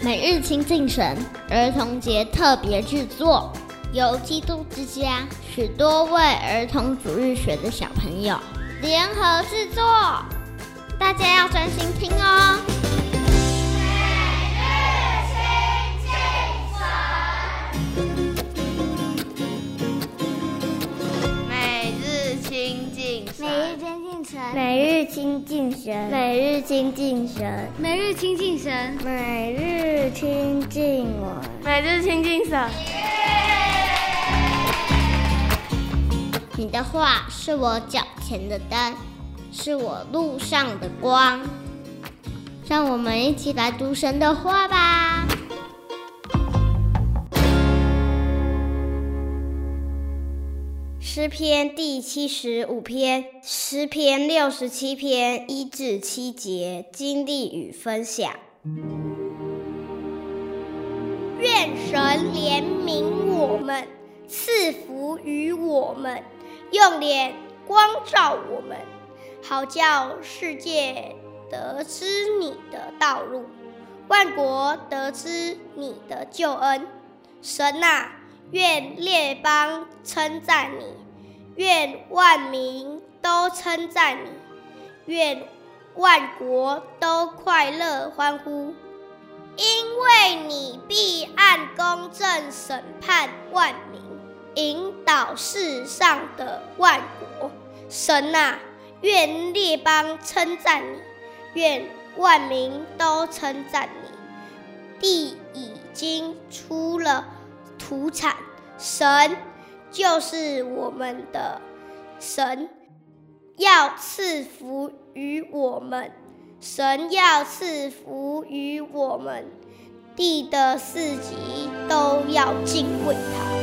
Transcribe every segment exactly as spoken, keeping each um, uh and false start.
每日亲近神儿童节特别制作，由基督之家许多位儿童主日学的小朋友联合制作，大家要专心听哦。 每日亲近神， 每日亲近神， 每日亲近神， 每日亲近神， 每日亲近我， 每日亲近神。 你的话是我脚前的灯，是我路上的光。让我们一起来读神的话吧。诗篇第七十五篇，诗篇六十七篇一至七节，经历与分享。 愿神怜悯我们，赐福于我们，用脸光照我们，好叫世界得知你的道路，万国得知你的救恩。神啊，愿列邦称赞你，愿万民都称赞你，愿万国都快乐欢呼，因为你必按公正审判万民，引导世上的万国。神啊，愿列邦称赞你，愿万民都称赞你。地已经出了土产，神就是我们的神，要赐福于我们，神要赐福于我们，地的四极都要敬畏他。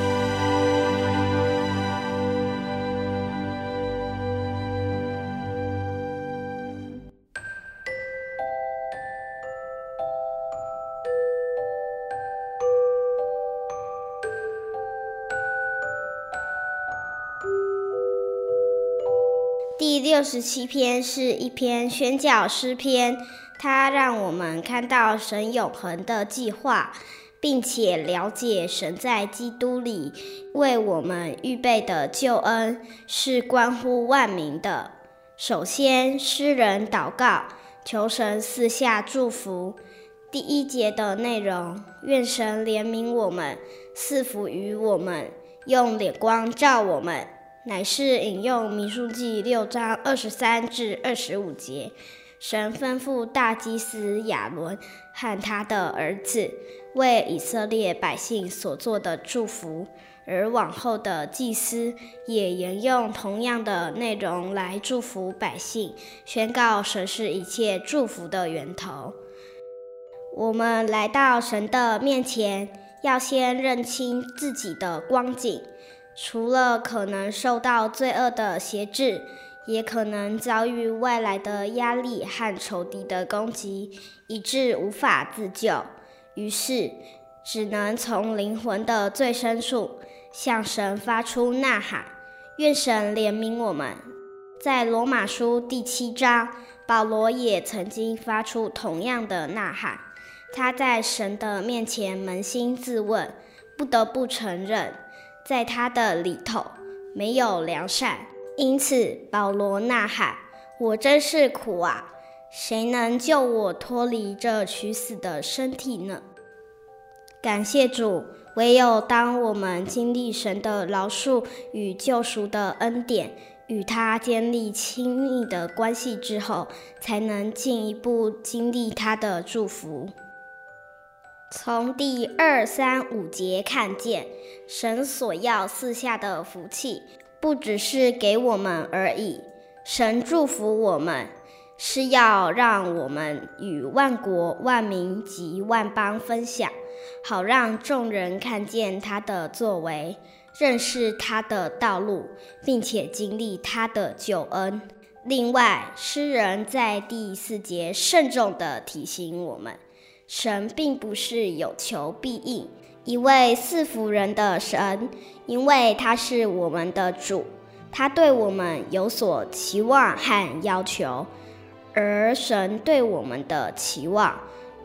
第六十七篇是一篇宣教诗篇，它让我们看到神永恒的计划，并且了解神在基督里为我们预备的救恩是关乎万民的。首先，诗人祷告，求神赐下祝福。第一节的内容，愿神怜悯我们，赐福于我们，用脸光照我们，乃是引用民数记六章二十三至二十五节。神吩咐大祭司亚伦和他的儿子为以色列百姓所做的祝福，而往后的祭司也沿用同样的内容来祝福百姓，宣告神是一切祝福的源头。我们来到神的面前，要先认清自己的光景，除了可能受到罪恶的辖制，也可能遭遇外来的压力和仇敌的攻击，以致无法自救。于是，只能从灵魂的最深处向神发出呐喊，愿神怜悯我们。在罗马书第七章，保罗也曾经发出同样的呐喊。他在神的面前扪心自问，不得不承认，在他的里头没有良善，因此保罗呐喊：我真是苦啊！谁能救我脱离这取死的身体呢？感谢主，唯有当我们经历神的饶恕与救赎的恩典，与他建立亲密的关系之后，才能进一步经历他的祝福。从第二、三、五节看见，神所要赐下的福气，不只是给我们而已。神祝福我们，是要让我们与万国、万民及万邦分享，好让众人看见他的作为，认识他的道路，并且经历他的救恩。另外，诗人在第四节慎重地提醒我们，神并不是有求必应，一位赐福人的神，因为他是我们的主，他对我们有所期望和要求，而神对我们的期望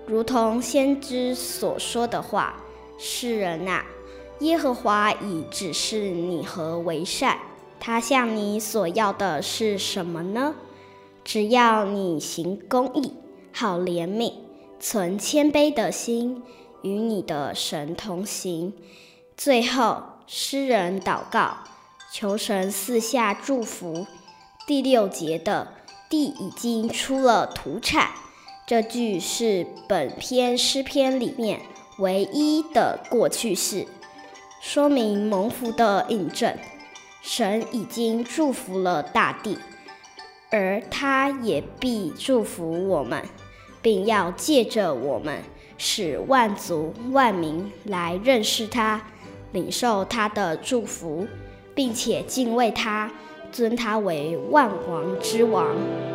如同先知所说的话：世人啊，耶和华已指示你何为善，他向你所要的是什么呢？只要你行公义，好怜悯，存谦卑的心，与你的神同行。最后，诗人祷告，求神赐下祝福。第六节的地已经出了土产，这句是本篇诗篇里面唯一的过去式，说明蒙福的印证。神已经祝福了大地，而他也必祝福我们，并要借着我们使万族万民来认识他，领受他的祝福，并且敬畏他，尊他为万王之王。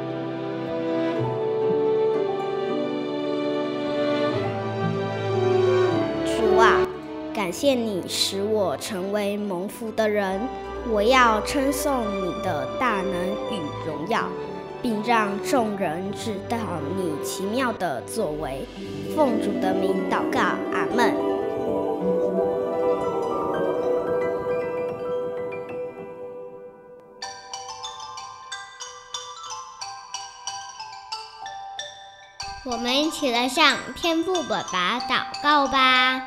主啊，感谢你使我成为蒙福的人，我要称颂你的大能与荣耀，并让众人知道你奇妙的作为。奉主的名祷告，阿们。 我们一起来向天父爸爸祷告吧。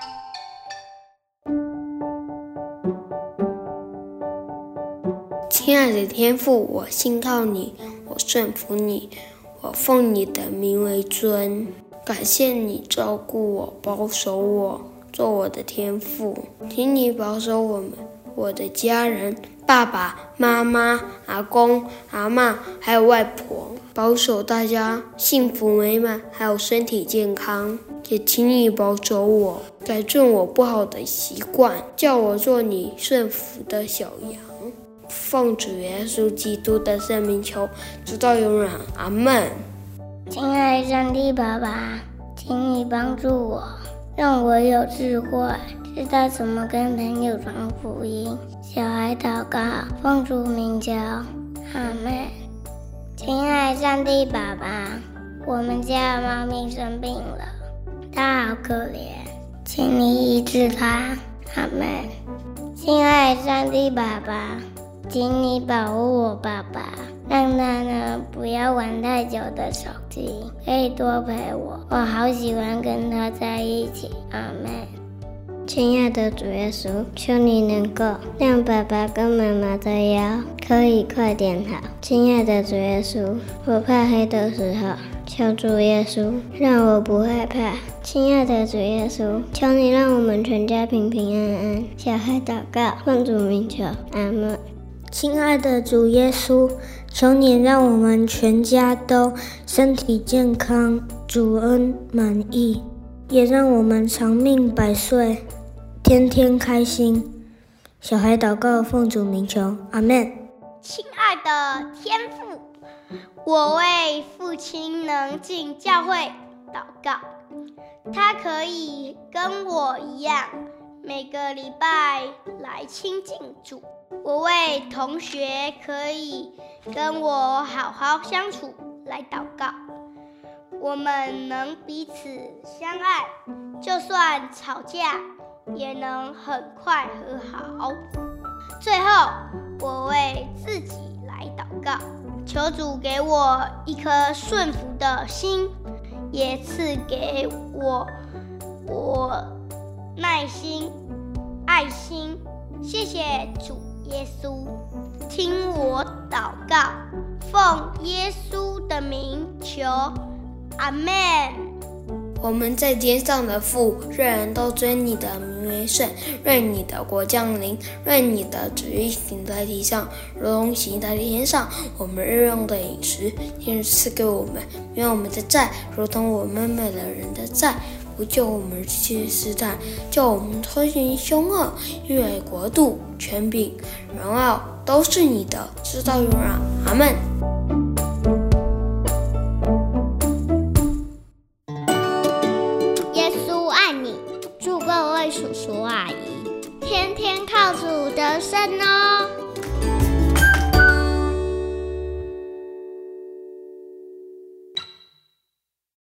亲爱的天父，我信靠你，我顺服你，我奉你的名为尊。感谢你照顾我，保守我，做我的天父。请你保守我们，我的家人，爸爸妈妈、阿公阿嬷还有外婆，保守大家幸福美满，还有身体健康。也请你保守我，改正我不好的习惯，叫我做你顺服的小羊。奉主耶稣基督的圣名求，直到永远，阿们。 亲爱的上帝爸爸，请你帮助我，让我有智慧，知道怎么跟朋友传福音。小孩祷告，奉主名求，阿们。亲爱的上帝爸爸，我们家的猫咪生病了，它好可怜，请你医治它，阿们。亲爱的上帝爸爸，请你保护我爸爸，让他呢不要玩太久的手机，可以多陪我，我好喜欢跟他在一起，阿们。亲爱的主耶稣，求你能够让爸爸跟妈妈的腰可以快点好。亲爱的主耶稣，我怕黑的时候，求主耶稣让我不害怕。亲爱的主耶稣，求你让我们全家平平安安。小孩祷告，奉主名求，阿们。 亲爱的主耶稣，求你让我们全家都身体健康，主恩满意，也让我们长命百岁，天天开心。小孩祷告，奉主名求，阿们。 亲爱的天父，我为父亲能进教会祷告，他可以跟我一样，每个礼拜来亲近主。我为同学可以跟我好好相处来祷告，我们能彼此相爱，就算吵架也能很快和好。最后，我为自己来祷告，求主给我一颗顺服的心，也赐给我我耐心、爱心。谢谢主耶稣，听我祷告，奉耶稣的名求，阿们。 我们在天上的父，愿人都尊你的名为圣，愿你的国降临，愿你的旨意行在地上，如同行在天上。我们日用的饮食，今日赐给我们，免我们的债，如同我们免了人的债，不救我们去试探，叫我们脱离凶恶，因为国度、权柄、荣耀都是你的，直到永远，阿们。 耶稣爱你，祝各位叔叔阿姨天天靠主得胜哦。